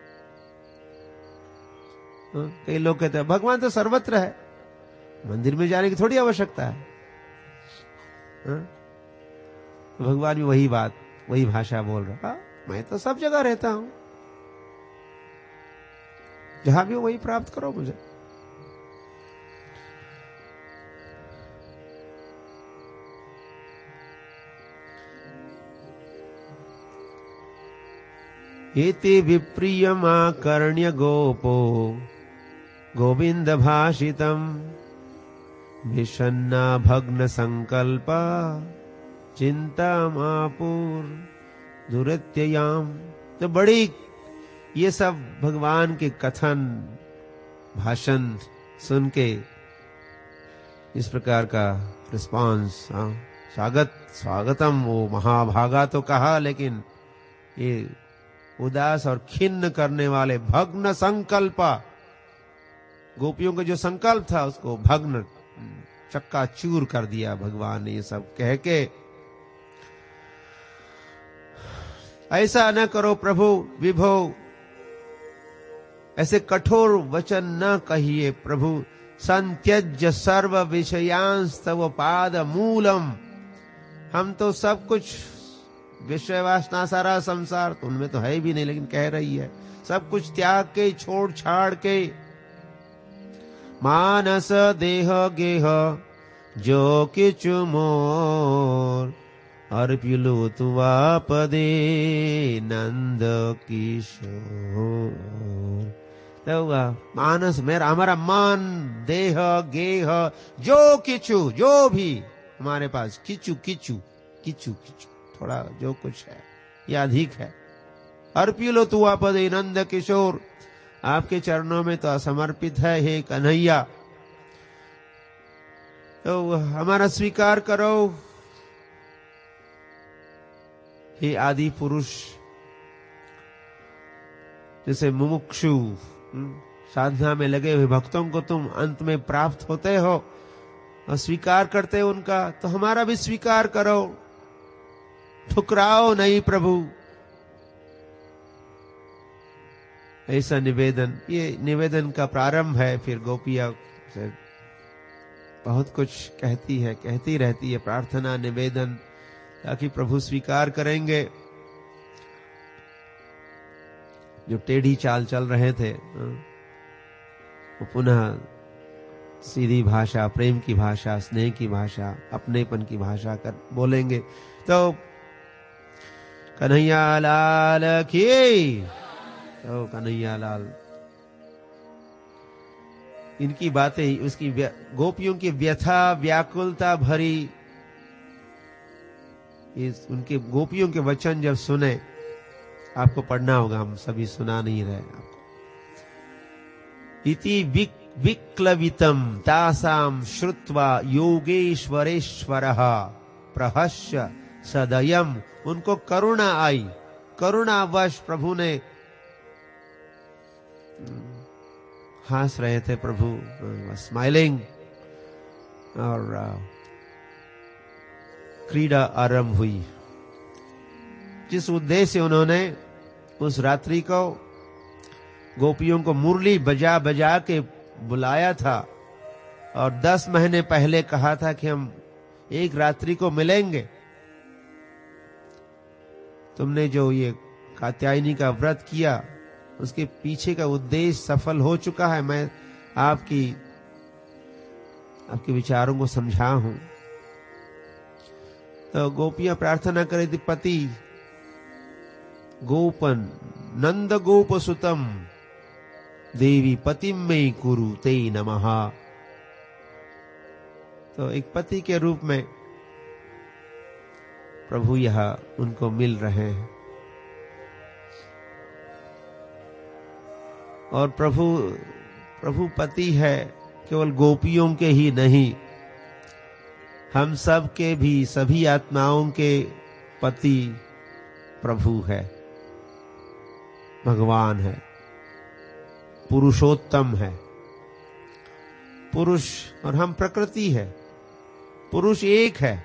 कई लोग कहते हैं भगवान तो सर्वत्र है, मंदिर में जाने की थोड़ी आवश्यकता है। हा? भगवान भी वही बात, वही भाषा बोल रहा, मैं तो सब जगह रहता हूं, जहां भी हो वही प्राप्त करो मुझे। एते विप्रियमाकर्ण्य गोपो गोविंद भाषितम, विषन्ना भग्न संकल्प चिंता मापुर दुरत्ययाम। तो बड़ी ये सब भगवान के कथन भाषण सुन के इस प्रकार का रिस्पांस, स्वागत स्वागतम, वो महाभागा तो कहा, लेकिन ये उदास और खिन्न करने वाले भग्न संकल्पा, गोपियों का जो संकल्प था उसको भग्न चक्का चूर कर दिया भगवान ने। ये सब कह के, ऐसा न करो प्रभु विभो, ऐसे कठोर वचन न कहिए प्रभु। संत्यज्य सर्व विषयांस तव पाद मूलम। हम तो सब कुछ विषय वासना, सारा संसार तो उनमें तो है भी नहीं, लेकिन कह रही है सब कुछ त्याग के, छोड़ छाड़ के मानस देह गेह जो किचु मोर अर्पिलो तुआ पदे नंद किशोर। तो मानस मेरा हमारा मन देह गेह जो किचु जो भी हमारे पास किचु किचु किचु किचु थोड़ा जो कुछ है या अधिक है, अर्पिलो तुआ पदे नंद किशोर, आपके चरणों में तो समर्पित है हे कन्हैया। तो हमारा स्वीकार करो हे आदि पुरुष। जैसे मुमुक्षु साधना में लगे हुए भक्तों को तुम अंत में प्राप्त होते हो और स्वीकार करते हो उनका, तो हमारा भी स्वीकार करो, ठुकराओ नहीं प्रभु। ऐसा निवेदन, ये निवेदन का प्रारंभ है। फिर गोपिया से बहुत कुछ कहती है, कहती रहती है, प्रार्थना निवेदन, ताकि प्रभु स्वीकार करेंगे। जो टेढ़ी चाल चल रहे थे वो पुनः सीधी भाषा, प्रेम की भाषा, स्नेह की भाषा, अपनेपन की भाषा कर बोलेंगे। तो कन्हैया लाल की, तो कन्हैया लाल, इनकी बातें, उसकी गोपियों की व्यथा व्याकुलता भरी इस उनके गोपियों के वचन जब सुने, आपको पढ़ना होगा, हम सभी सुना नहीं रहे आपको। इति विक, विक्लवितम तासाम श्रुत्वा योगेश्वरेश्वरः प्रहस्य सदयम, उनको करुणा आई, करुणावश प्रभु ने, हंस रहे थे प्रभु, स्माइलिंग, और क्रीड़ा आरंभ हुई। जिस उद्देश्य से उन्होंने उस रात्रि को गोपियों को मुरली बजा बजा के बुलाया था और दस महीने पहले कहा था कि हम एक रात्रि को मिलेंगे, तुमने जो ये कात्यायनी का व्रत किया उसके पीछे का उद्देश्य सफल हो चुका है। मैं आपकी आपके विचारों को समझा हूं। तो गोपियां प्रार्थना करे थी, पति गोपन नंद गोप सुतम देवी पतिम में कुरु ते नमः। तो एक पति के रूप में प्रभु यह उनको मिल रहे हैं और प्रभु प्रभु पति है, केवल गोपियों के ही नहीं, हम सब के भी, सभी आत्माओं के पति प्रभु है, भगवान है, पुरुषोत्तम है। पुरुष और हम प्रकृति है, पुरुष एक है,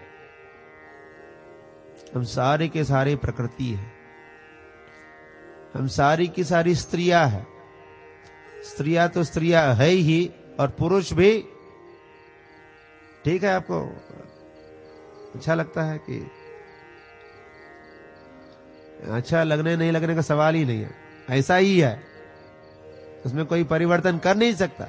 हम सारे के सारे प्रकृति है, हम सारी की सारी स्त्रियां है। स्त्रियां तो स्त्रियां है ही और पुरुष भी। ठीक है, आपको अच्छा लगता है कि अच्छा लगने नहीं लगने का सवाल ही नहीं है, ऐसा ही है, उसमें कोई परिवर्तन कर नहीं सकता।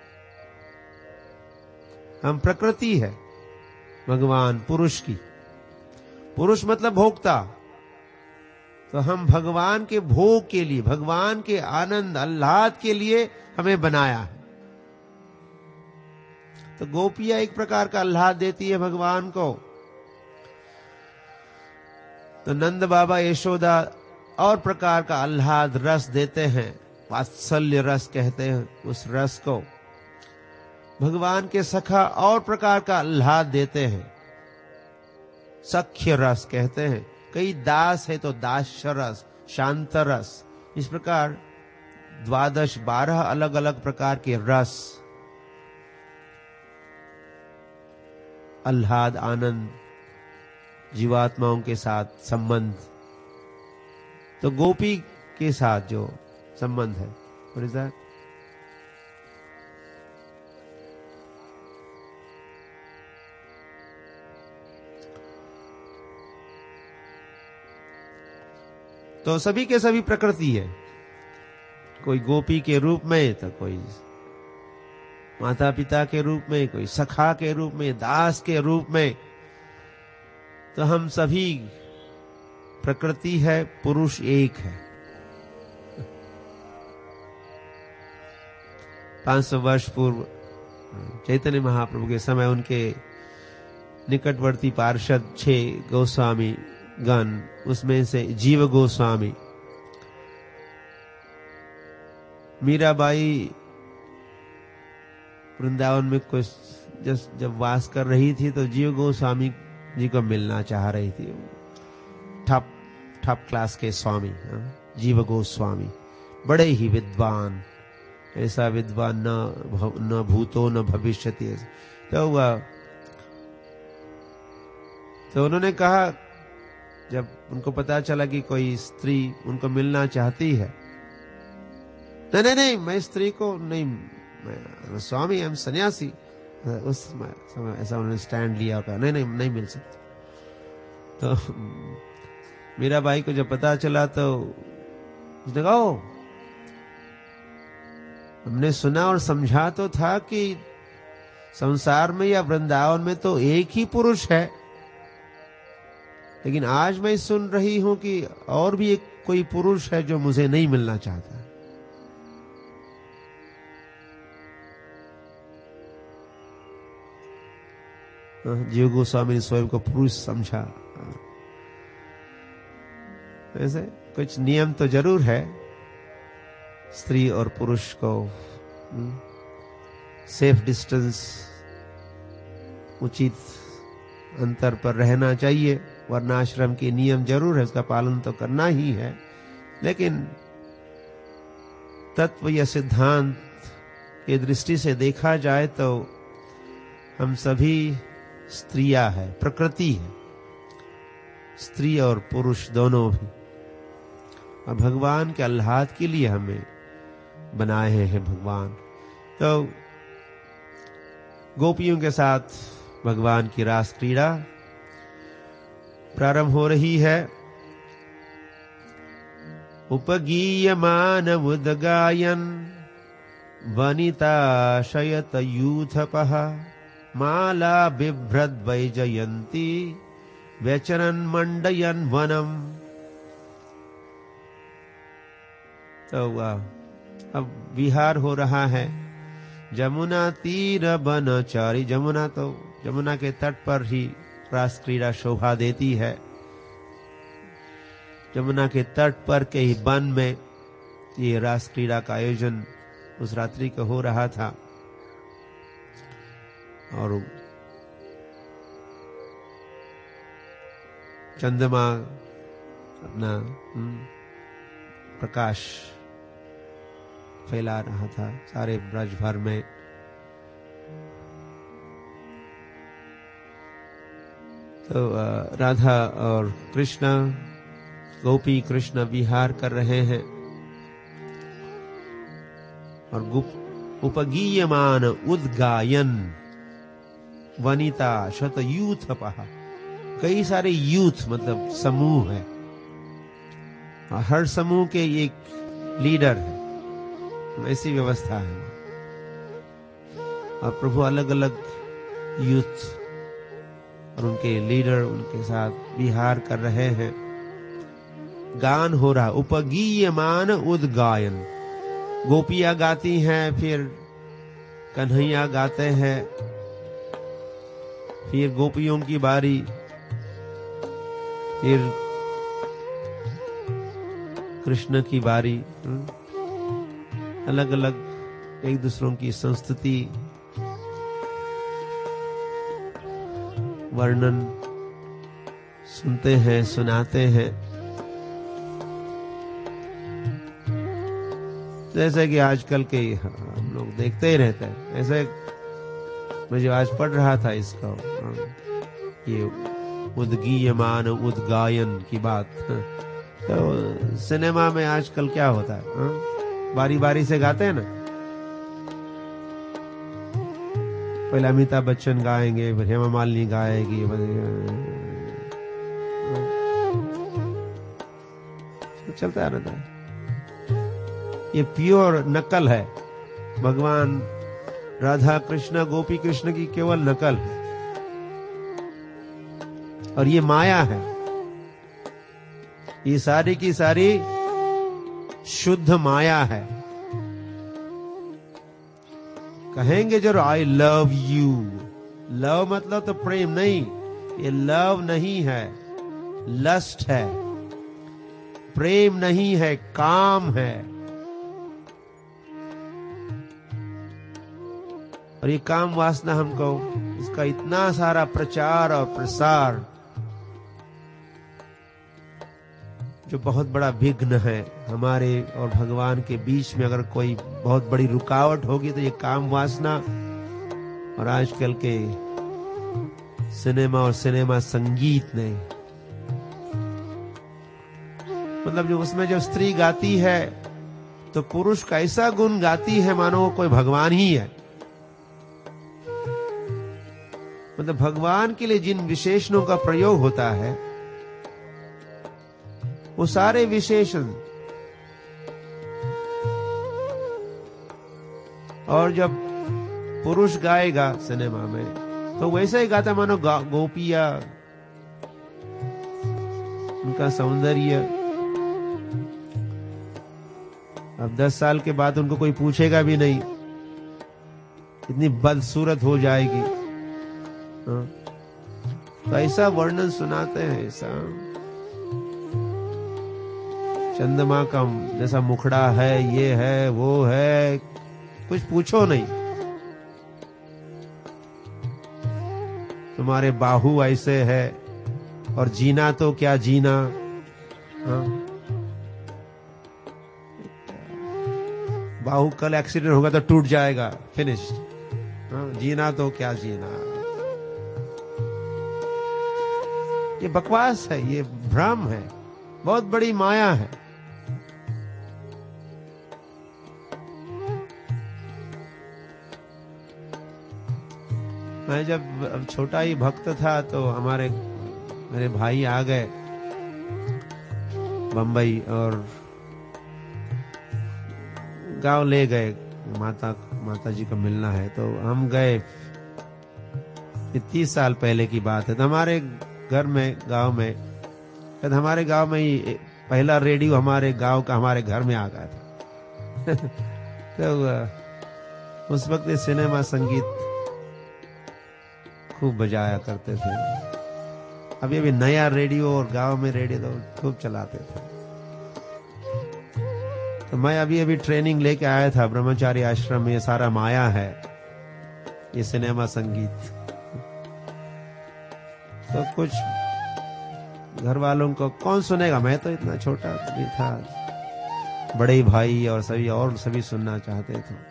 हम प्रकृति है भगवान पुरुष की, पुरुष मतलब भोक्ता, तो हम भगवान के भोग के लिए, भगवान के आनंद आह्लाद के लिए हमें बनाया है। तो गोपियां एक प्रकार का आह्लाद देती है भगवान को, तो नंद बाबा यशोदा और प्रकार का आह्लाद रस देते हैं, वात्सल्य रस कहते हैं उस रस को। भगवान के सखा और प्रकार का आह्लाद देते हैं, सख्य रस कहते हैं। कई दास है तो दास्य रस, शांत रस, इस प्रकार द्वादश बारह अलग अलग प्रकार के रस, आह्लाद, आनंद, जीवात्माओं के साथ संबंध। तो गोपी के साथ जो संबंध है, what is that? तो सभी के सभी प्रकृति है, कोई गोपी के रूप में तो कोई माता पिता के रूप में, कोई सखा के रूप में, दास के रूप में। तो हम सभी, प्रकृति है, पुरुष एक है। पांच सौ वर्ष पूर्व चैतन्य महाप्रभु के समय उनके निकटवर्ती पार्षद छह गोस्वामी गण, उसमें से जीव गोस्वामी, मीराबाई वृंदावन में कुछ जब जब वास कर रही थी तो जीव गोस्वामी जी को मिलना चाह रही थी। टॉप टॉप क्लास के स्वामी, हाँ, जीव गोस्वामी, बड़े ही विद्वान, ऐसा विद्वान न न भूतो न भविष्यति। तो हुआ, तो उन्होंने कहा, जब उनको पता चला कि कोई स्त्री उनको मिलना चाहती है, नहीं नहीं नहीं मैं स्त्री को नहीं, मैं स्वामी, हम सन्यासी। उस समय ऐसा उन्होंने स्टैंड लिया और कहा नहीं नहीं नहीं मिल सकती। तो मीराबाई को जब पता चला तो उसने कहा, ओ, हमने सुना और समझा तो था कि संसार में या वृंदावन में तो एक ही पुरुष है, लेकिन आज मैं सुन रही हूं कि और भी एक कोई पुरुष है जो मुझे नहीं मिलना चाहता। जीव गोस्वामी ने स्वयं को पुरुष समझा। ऐसे कुछ नियम तो जरूर है, स्त्री और पुरुष को सेफ डिस्टेंस, उचित अंतर पर रहना चाहिए। वर्णाश्रम के नियम जरूर है, उसका पालन तो करना ही है, लेकिन तत्व या सिद्धांत की दृष्टि से देखा जाए तो हम सभी स्त्रियां है, प्रकृति है, स्त्री और पुरुष दोनों भी, और भगवान के आह्लाद के लिए हमें बनाए हैं भगवान। तो गोपियों के साथ भगवान की रास क्रीड़ा प्रारंभ हो रही है। उपगीयमान उद्गायन वनिता शयत यूथपः माला बिभ्रद वैजयन्ती व्यचरन मंडयन वनम। तो अब विहार हो रहा है जमुना तीर बनचारी। जमुना तो जमुना के तट पर ही रास क्रीड़ा शोभा देती है। जमुना के तट पर के ही वन में ये रास क्रीड़ा का आयोजन उस रात्रि को हो रहा था, और चंद्रमा अपना प्रकाश फैला रहा था सारे ब्रज भर में। तो राधा और कृष्ण, गोपी कृष्ण विहार कर रहे हैं, और उपगीयमान उद्गायन वनिता शत यूथपः। कई सारे यूथ मतलब समूह है, और हर समूह के एक लीडर है, ऐसी व्यवस्था है। और प्रभु अलग अलग यूथ और उनके लीडर उनके साथ विहार कर रहे हैं। गान हो रहा, उपगीयमान उद्गायन। गोपियां गाती हैं, फिर कन्हैया गाते हैं, फिर गोपियों की बारी, फिर कृष्ण की बारी। अलग अलग एक दूसरों की संस्तुति वर्णन सुनते हैं, सुनाते हैं। जैसे कि आजकल के हम लोग देखते ही रहते हैं। ऐसे मैं जो आज पढ़ रहा था इसका, ये उद्गीयमान उद्गायन की बात, तो सिनेमा में आजकल क्या होता है, हा? बारी बारी से गाते हैं ना। पहले अमिताभ बच्चन गाएंगे, फिर हेमा मालिनी गाएगी, चलता रहता है। ये प्योर नकल है। भगवान राधा कृष्ण गोपी कृष्ण की केवल नकल है, और ये माया है। ये सारी की सारी शुद्ध माया है। कहेंगे जरूर आई लव यू। लव मतलब तो प्रेम नहीं, ये लव नहीं है, लस्ट है। प्रेम नहीं है, काम है। और ये काम वासना हमको, इसका इतना सारा प्रचार और प्रसार जो बहुत बड़ा विघ्न है हमारे और भगवान के बीच में। अगर कोई बहुत बड़ी रुकावट होगी तो ये काम वासना और आजकल के सिनेमा और सिनेमा संगीत ने, मतलब जो उसमें जो स्त्री गाती है तो पुरुष का ऐसा गुण गाती है मानो वो कोई भगवान ही है। मतलब भगवान के लिए जिन विशेषणों का प्रयोग होता है वो सारे विशेषण, और जब पुरुष गाएगा सिनेमा में तो वैसे ही गाता मानो गोपिया, उनका सौंदर्य। अब दस साल के बाद उनको कोई पूछेगा भी नहीं, इतनी बदसूरत हो जाएगी। हाँ? तो ऐसा वर्णन सुनाते हैं, ऐसा चंद्रमा का जैसा मुखड़ा है, ये है वो है, कुछ पूछो नहीं। तुम्हारे बाहु ऐसे है, और जीना तो क्या जीना। हाँ? बाहु कल एक्सीडेंट होगा तो टूट जाएगा, फिनिश। हाँ? जीना तो क्या जीना। ये बकवास है, ये भ्रम है, बहुत बड़ी माया है। मैं जब छोटा ही भक्त था तो हमारे मेरे भाई आ गए बंबई और गांव ले गए, माता माता जी को मिलना है। तो हम गए, तीस साल पहले की बात है। तो हमारे घर में, गांव में, तो हमारे गांव में ही पहला रेडियो हमारे गांव का हमारे घर में आ गया था। तो उस वक्त सिनेमा संगीत खूब बजाया करते थे। अभी अभी नया रेडियो और गांव में रेडियो तो खूब चलाते थे। तो मैं अभी अभी ट्रेनिंग लेके आया था ब्रह्मचारी आश्रम में। ये सारा माया है, ये सिनेमा संगीत। तो कुछ घर वालों को कौन सुनेगा, मैं तो इतना छोटा भी था, बड़े भाई और सभी और सभी सुनना चाहते थे।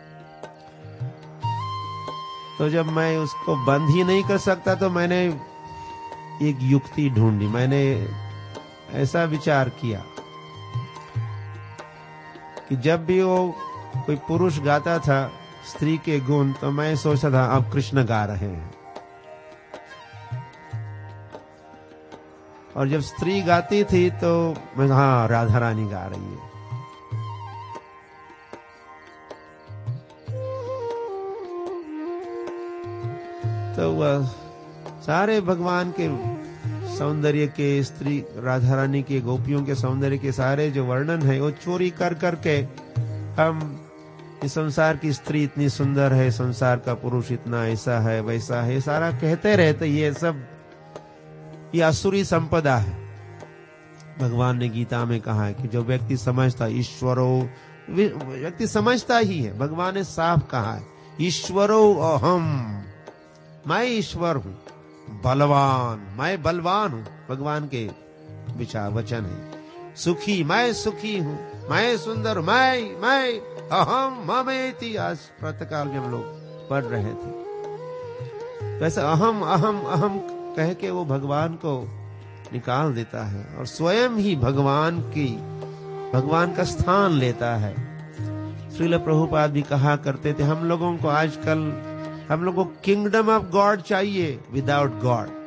तो जब मैं उसको बंद ही नहीं कर सकता तो मैंने एक युक्ति ढूंढी। मैंने ऐसा विचार किया कि जब भी वो कोई पुरुष गाता था स्त्री के गुण, तो मैं सोचता था अब कृष्ण गा रहे हैं। और जब स्त्री गाती थी तो मैं, हाँ, राधा रानी गा रही है। तो वह सारे भगवान के सौंदर्य के, स्त्री राधा रानी के, गोपियों के सौंदर्य के सारे जो वर्णन है वो चोरी कर करके हम इस संसार की स्त्री इतनी सुंदर है, संसार का पुरुष इतना ऐसा है वैसा है, सारा कहते रहते। ये सब ये असुरी संपदा है। भगवान ने गीता में कहा है कि जो व्यक्ति समझता, ईश्वरो, व्यक्ति समझता ही है। भगवान ने साफ कहा है, ईश्वरो अहम, मैं ईश्वर हूं, बलवान, मैं बलवान हूं। भगवान के विचार वचन है। सुखी, मैं सुखी हूं, मैं सुंदर, मैं मैं अहम ममेति। आज प्रातःकाल में हम लोग पढ़ रहे थे। तो ऐसा अहम अहम अहम कह के वो भगवान को निकाल देता है और स्वयं ही भगवान की भगवान का स्थान लेता है। श्रील प्रभुपाद भी कहा करते थे, हम लोगों को आजकल हम लोगों को किंगडम ऑफ गॉड चाहिए विदाउट गॉड।